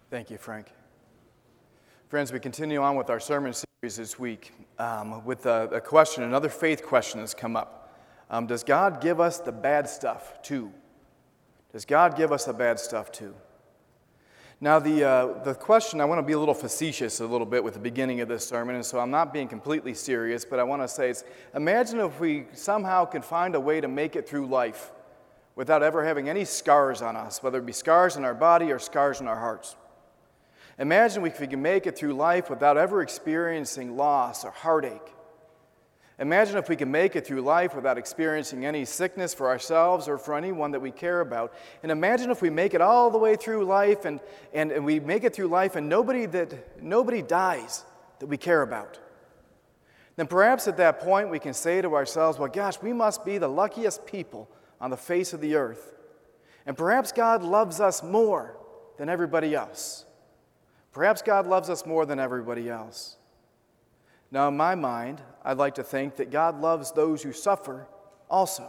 Thank you, Frank. Friends, we continue on with our sermon series this week with a question, another faith question has come up. Does God give us the bad stuff too? Does God give us the bad stuff too? Now, the question, I want to be a little facetious a little bit with the beginning of this sermon, and so I'm not being completely serious, but I want to say imagine if we somehow could find a way to make it through life without ever having any scars on us, whether it be scars in our body or scars in our hearts. Imagine if we can make it through life without ever experiencing loss or heartache. Imagine if we can make it through life without experiencing any sickness for ourselves or for anyone that we care about. And imagine if we make it all the way through life and we make it through life and nobody dies that we care about. Then perhaps at that point we can say to ourselves, well, gosh, we must be the luckiest people on the face of the earth. And perhaps God loves us more than everybody else. Perhaps God loves us more than everybody else. Now, in my mind, I'd like to think that God loves those who suffer also.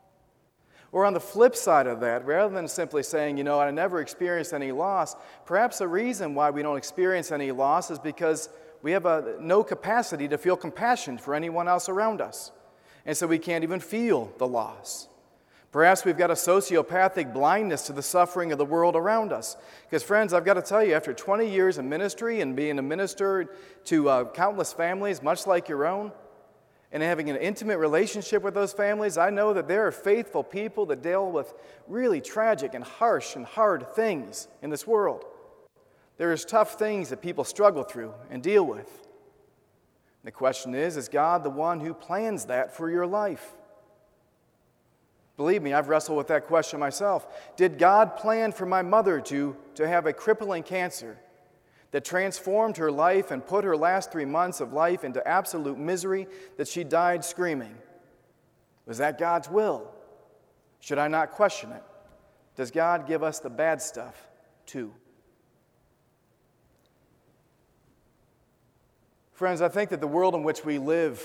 Or on the flip side of that, rather than simply saying, I never experienced any loss, perhaps the reason why we don't experience any loss is because we have no capacity to feel compassion for anyone else around us. And so we can't even feel the loss. Perhaps we've got a sociopathic blindness to the suffering of the world around us. Because friends, I've got to tell you, after 20 years of ministry and being a minister to countless families, much like your own, and having an intimate relationship with those families, I know that there are faithful people that deal with really tragic and harsh and hard things in this world. There is tough things that people struggle through and deal with. The question is God the one who plans that for your life? Believe me, I've wrestled with that question myself. Did God plan for my mother to have a crippling cancer that transformed her life and put her last 3 months of life into absolute misery that she died screaming? Was that God's will? Should I not question it? Does God give us the bad stuff too? Friends, I think that the world in which we live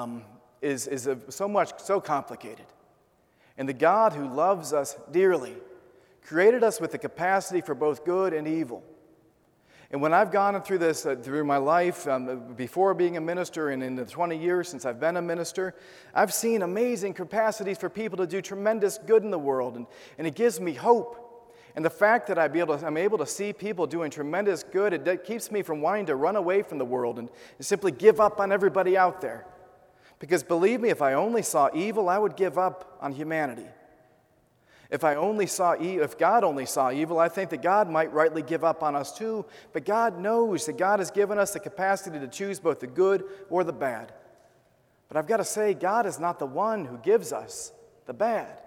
is so complicated. And the God who loves us dearly created us with the capacity for both good and evil. And when I've gone through this, through my life, before being a minister and in the 20 years since I've been a minister, I've seen amazing capacities for people to do tremendous good in the world. And it gives me hope. And the fact that I'm able to see people doing tremendous good, it keeps me from wanting to run away from the world and simply give up on everybody out there. Because believe me, if I only saw evil, I would give up on humanity. If God only saw evil, I think that God might rightly give up on us too. But God knows that God has given us the capacity to choose both the good or the bad. But I've got to say, God is not the one who gives us the bad.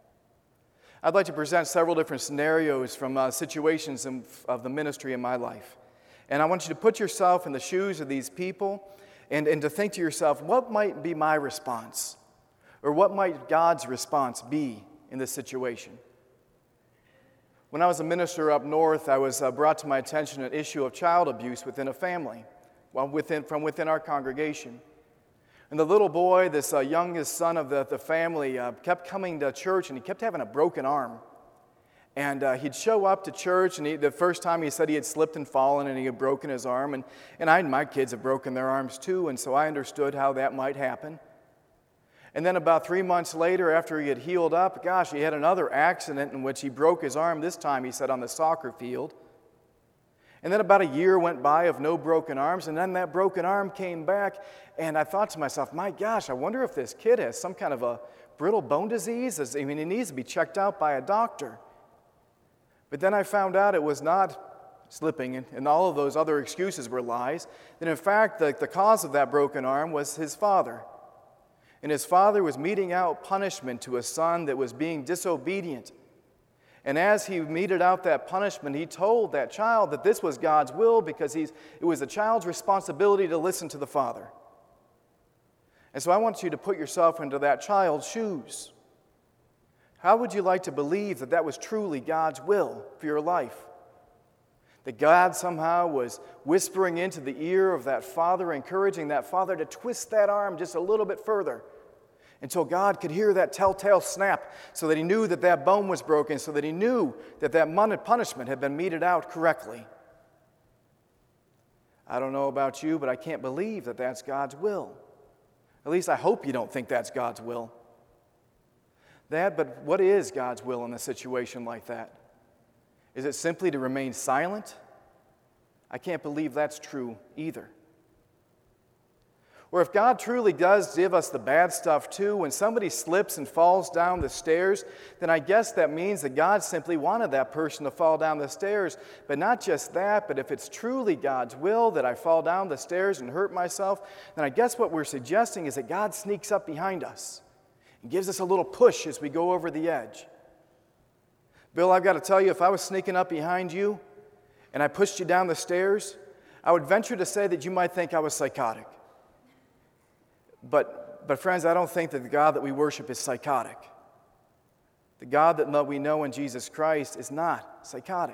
I'd like to present several different scenarios from situations of the ministry in my life. And I want you to put yourself in the shoes of these people and to think to yourself, what might be my response? Or what might God's response be in this situation? When I was a minister up north, I was brought to my attention an issue of child abuse within a family, from within our congregation. And the little boy, this youngest son of the family, kept coming to church, and he kept having a broken arm. And he'd show up to church, and the first time he said he had slipped and fallen and he had broken his arm. And my kids have broken their arms too, and so I understood how that might happen. And then about 3 months later, after he had healed up, he had another accident in which he broke his arm, this time, he said, on the soccer field. And then about a year went by of no broken arms, and then that broken arm came back, and I thought to myself, my gosh, I wonder if this kid has some kind of a brittle bone disease. He needs to be checked out by a doctor. But then I found out it was not slipping, and all of those other excuses were lies. That in fact, the cause of that broken arm was his father. And his father was meting out punishment to a son that was being disobedient. And as he meted out that punishment, he told that child that this was God's will because it was the child's responsibility to listen to the father. And so I want you to put yourself into that child's shoes. How would you like to believe that that was truly God's will for your life? That God somehow was whispering into the ear of that father, encouraging that father to twist that arm just a little bit further until God could hear that telltale snap so that he knew that that bone was broken, so that he knew that that punishment had been meted out correctly. I don't know about you, but I can't believe that that's God's will. At least I hope you don't think that's God's will. But what is God's will in a situation like that? Is it simply to remain silent? I can't believe that's true either. Or if God truly does give us the bad stuff too, when somebody slips and falls down the stairs, then I guess that means that God simply wanted that person to fall down the stairs. But not just that, but if it's truly God's will that I fall down the stairs and hurt myself, then I guess what we're suggesting is that God sneaks up behind us and gives us a little push as we go over the edge. Bill, I've got to tell you, if I was sneaking up behind you and I pushed you down the stairs, I would venture to say that you might think I was psychotic. But friends, I don't think that the God that we worship is psychotic. The God that we know in Jesus Christ is not psychotic.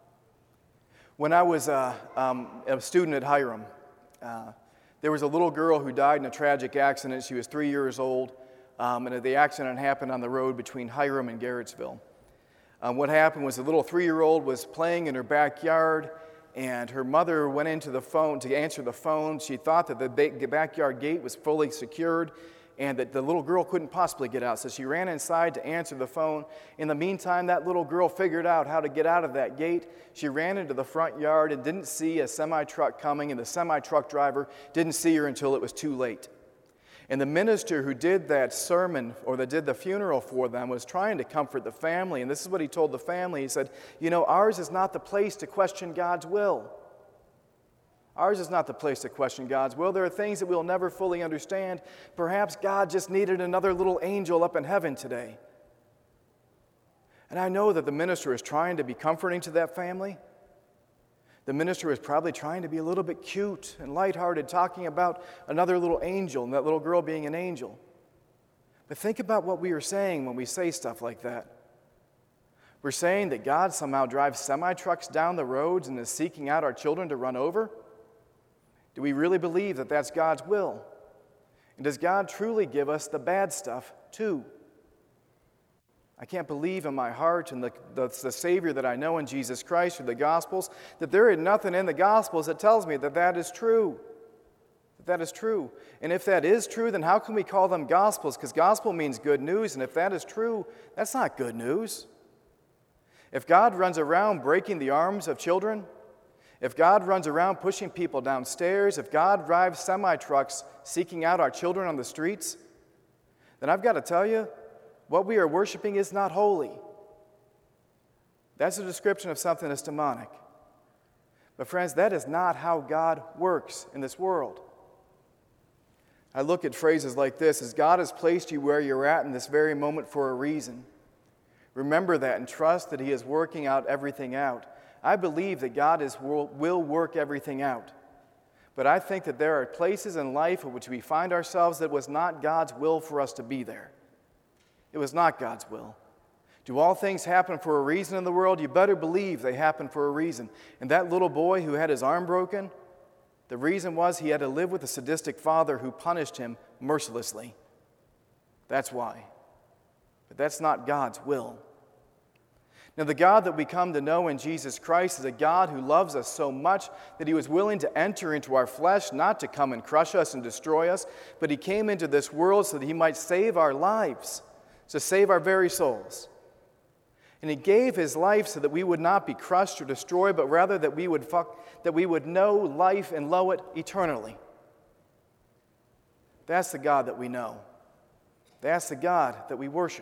When I was a student at Hiram, there was a little girl who died in a tragic accident. She was 3 years old, and the accident happened on the road between Hiram and Garrettsville. What happened was the little 3-year-old was playing in her backyard, and her mother went into the phone to answer the phone. She thought that the backyard gate was fully secured and that the little girl couldn't possibly get out. So she ran inside to answer the phone. In the meantime, that little girl figured out how to get out of that gate. She ran into the front yard and didn't see a semi-truck coming, and the semi-truck driver didn't see her until it was too late. And the minister who did that sermon, or that did the funeral for them, was trying to comfort the family. And this is what he told the family. He said, ours is not the place to question God's will. Ours is not the place to question God's will. There are things that we'll never fully understand. Perhaps God just needed another little angel up in heaven today. And I know that the minister is trying to be comforting to that family. The minister was probably trying to be a little bit cute and lighthearted, talking about another little angel and that little girl being an angel. But think about what we are saying when we say stuff like that. We're saying that God somehow drives semi-trucks down the roads and is seeking out our children to run over? Do we really believe that that's God's will? And does God truly give us the bad stuff too? I can't believe in my heart and the Savior that I know in Jesus Christ through the Gospels that there is nothing in the Gospels that tells me that that is true. That is true. And if that is true, then how can we call them Gospels? Because gospel means good news, and if that is true, that's not good news. If God runs around breaking the arms of children, if God runs around pushing people downstairs, if God drives semi-trucks seeking out our children on the streets, then I've got to tell you, what we are worshiping is not holy. That's a description of something that's demonic. But friends, that is not how God works in this world. I look at phrases like this, as God has placed you where you're at in this very moment for a reason. Remember that and trust that He is working out everything out. I believe that God will work everything out. But I think that there are places in life in which we find ourselves that it was not God's will for us to be there. It was not God's will. Do all things happen for a reason in the world? You better believe they happen for a reason. And that little boy who had his arm broken, the reason was he had to live with a sadistic father who punished him mercilessly. That's why. But that's not God's will. Now, the God that we come to know in Jesus Christ is a God who loves us so much that He was willing to enter into our flesh, not to come and crush us and destroy us, but He came into this world so that He might save our lives, to save our very souls. And He gave His life so that we would not be crushed or destroyed, but rather that we would know life and know it eternally. That's the God that we know. That's the God that we worship.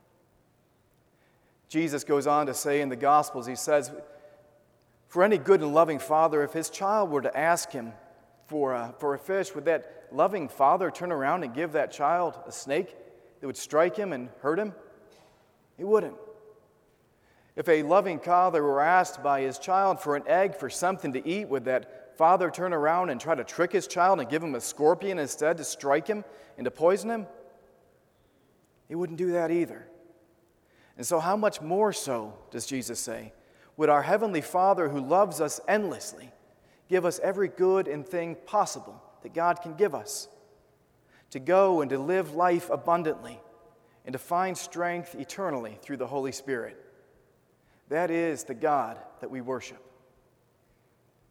Jesus goes on to say in the Gospels, He says, for any good and loving father, if his child were to ask him for a fish, would that loving father turn around and give that child a snake that would strike him and hurt him? He wouldn't. If a loving father were asked by his child for an egg, for something to eat, would that father turn around and try to trick his child and give him a scorpion instead to strike him and to poison him? He wouldn't do that either. And so how much more so, does Jesus say, would our Heavenly Father who loves us endlessly give us every good and thing possible that God can give us, to go and to live life abundantly and to find strength eternally through the Holy Spirit. That is the God that we worship.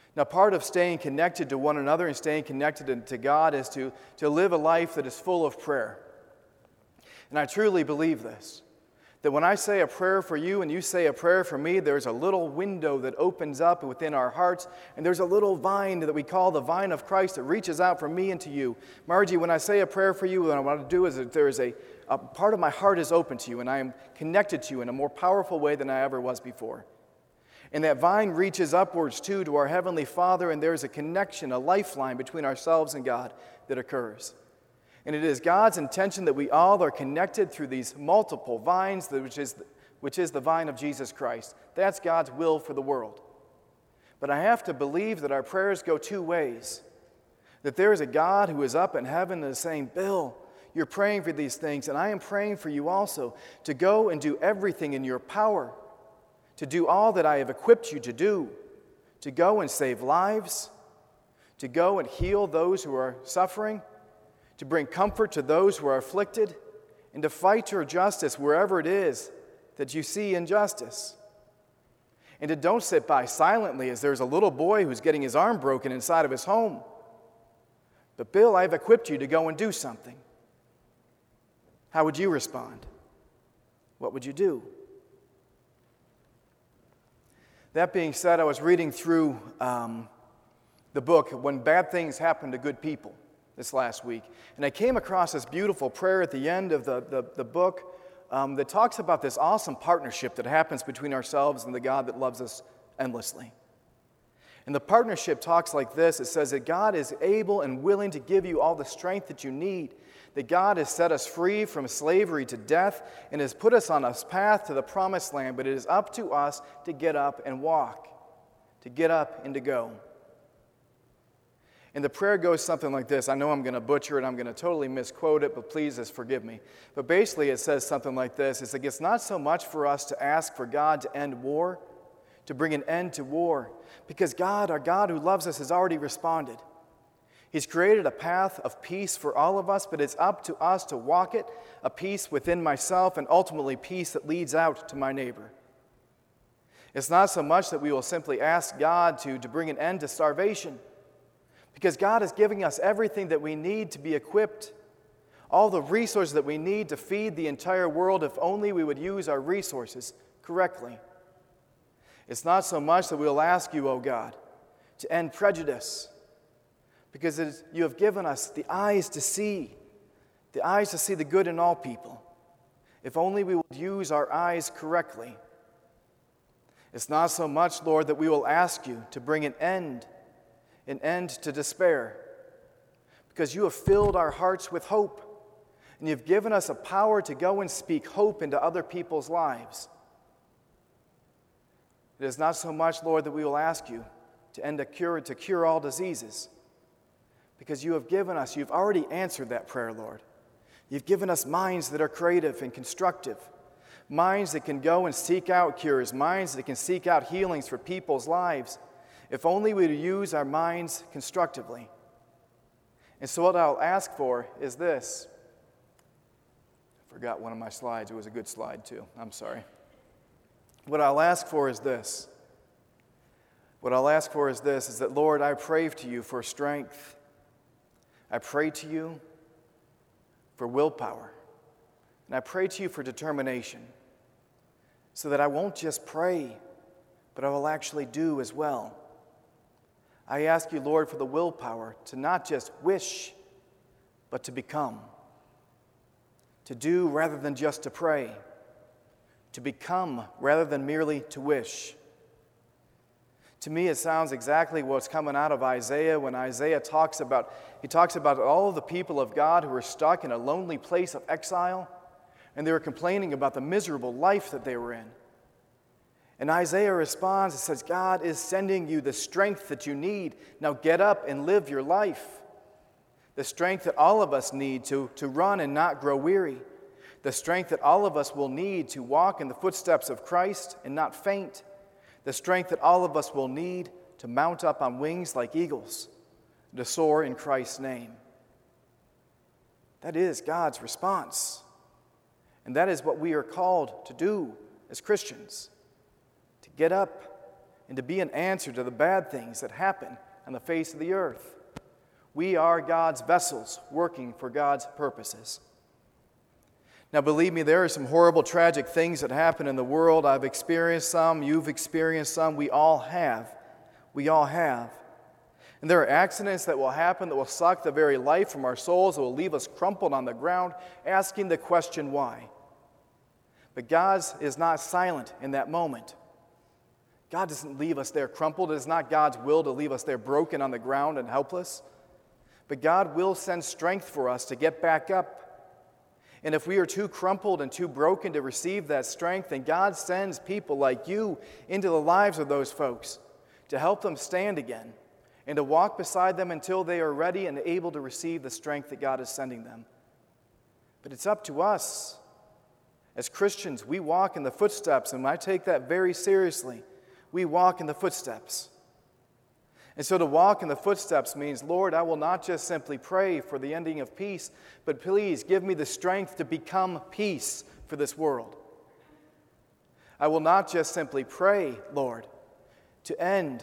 Now, part of staying connected to one another and staying connected to God is to live a life that is full of prayer. And I truly believe this, that when I say a prayer for you and you say a prayer for me, there's a little window that opens up within our hearts, and there's a little vine that we call the vine of Christ that reaches out from me and to you. Margie, when I say a prayer for you, what I want to do is that there is a part of my heart is open to you, and I am connected to you in a more powerful way than I ever was before. And that vine reaches upwards too to our Heavenly Father, and there's a connection, a lifeline between ourselves and God that occurs. And it is God's intention that we all are connected through these multiple vines, which is the vine of Jesus Christ. That's God's will for the world. But I have to believe that our prayers go two ways. That there is a God who is up in heaven and is saying, Bill, you're praying for these things, and I am praying for you also to go and do everything in your power, to do all that I have equipped you to go and save lives, to go and heal those who are suffering, to bring comfort to those who are afflicted, and to fight your justice wherever it is that you see injustice. And to don't sit by silently as there's a little boy who's getting his arm broken inside of his home. But Bill, I've equipped you to go and do something. How would you respond? What would you do? That being said, I was reading through the book, When Bad Things Happen to Good People, this last week. And I came across this beautiful prayer at the end of the book that talks about this awesome partnership that happens between ourselves and the God that loves us endlessly. And the partnership talks like this. It says that God is able and willing to give you all the strength that you need, that God has set us free from slavery to death and has put us on a path to the promised land, but it is up to us to get up and walk, to get up and to go. And the prayer goes something like this. I know I'm going to butcher it. I'm going to totally misquote it, but please just forgive me. But basically it says something like this. It's like it's not so much for us to ask for God to end war, to bring an end to war, because God, our God who loves us, has already responded. He's created a path of peace for all of us, but it's up to us to walk it, a peace within myself and ultimately peace that leads out to my neighbor. It's not so much that we will simply ask God to bring an end to starvation, because God is giving us everything that we need to be equipped, all the resources that we need to feed the entire world if only we would use our resources correctly. It's not so much that we'll ask you, oh God, to end prejudice, because you have given us the eyes to see the good in all people, if only we would use our eyes correctly. It's not so much, Lord, that we will ask you to bring an end to despair, because you have filled our hearts with hope, and you've given us a power to go and speak hope into other people's lives. It is not so much, Lord, that we will ask you to cure all diseases, because you have given us, you've already answered that prayer, Lord. You've given us minds that are creative and constructive, minds that can go and seek out cures, minds that can seek out healings for people's lives, if only we would use our minds constructively. And so what I'll ask for is this. I forgot one of my slides. It was a good slide too. I'm sorry. What I'll ask for is this. Is that, Lord, I pray to you for strength. I pray to you for willpower. And I pray to you for determination, so that I won't just pray, but I will actually do as well. I ask you, Lord, for the willpower to not just wish, but to become. To do rather than just to pray. To become rather than merely to wish. To me, it sounds exactly what's coming out of Isaiah when Isaiah talks about all of the people of God who were stuck in a lonely place of exile, and they were complaining about the miserable life that they were in. And Isaiah responds and says, God is sending you the strength that you need. Now get up and live your life. The strength that all of us need to run and not grow weary. The strength that all of us will need to walk in the footsteps of Christ and not faint. The strength that all of us will need to mount up on wings like eagles, to soar in Christ's name. That is God's response. And that is what we are called to do as Christians. To get up and to be an answer to the bad things that happen on the face of the earth. We are God's vessels working for God's purposes. Now, believe me, there are some horrible, tragic things that happen in the world. I've experienced some. You've experienced some. We all have. We all have. And there are accidents that will happen that will suck the very life from our souls, that will leave us crumpled on the ground, asking the question, why? But God is not silent in that moment. God doesn't leave us there crumpled. It is not God's will to leave us there broken on the ground and helpless. But God will send strength for us to get back up. And if we are too crumpled and too broken to receive that strength, then God sends people like you into the lives of those folks to help them stand again and to walk beside them until they are ready and able to receive the strength that God is sending them. But it's up to us. As Christians, we walk in the footsteps, and I take that very seriously. We walk in the footsteps. And so to walk in the footsteps means, Lord, I will not just simply pray for the ending of peace, but please give me the strength to become peace for this world. I will not just simply pray, Lord, to end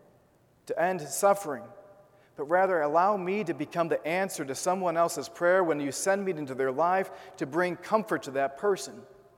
suffering, but rather allow me to become the answer to someone else's prayer when you send me into their life to bring comfort to that person.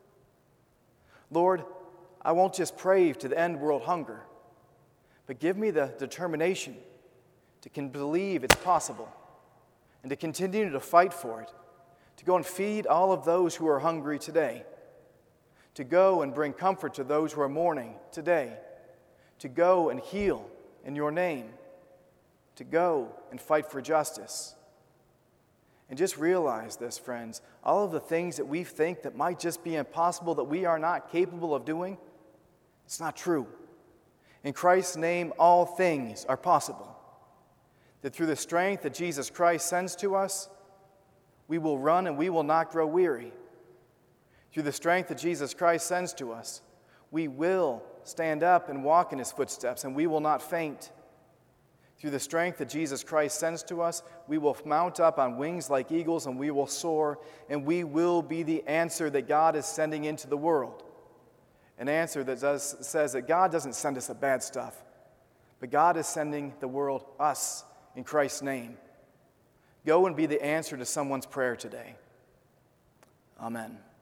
Lord, I won't just pray to end world hunger, but give me the determination to believe it's possible and to continue to fight for it, to go and feed all of those who are hungry today, to go and bring comfort to those who are mourning today, to go and heal in your name, to go and fight for justice. And just realize this, friends, all of the things that we think that might just be impossible, that we are not capable of doing, it's not true. In Christ's name, all things are possible. That through the strength that Jesus Christ sends to us, we will run and we will not grow weary. Through the strength that Jesus Christ sends to us, we will stand up and walk in His footsteps, and we will not faint. Through the strength that Jesus Christ sends to us, we will mount up on wings like eagles, and we will soar, and we will be the answer that God is sending into the world. An answer that says that God doesn't send us the bad stuff, but God is sending the world us in Christ's name. Go and be the answer to someone's prayer today. Amen.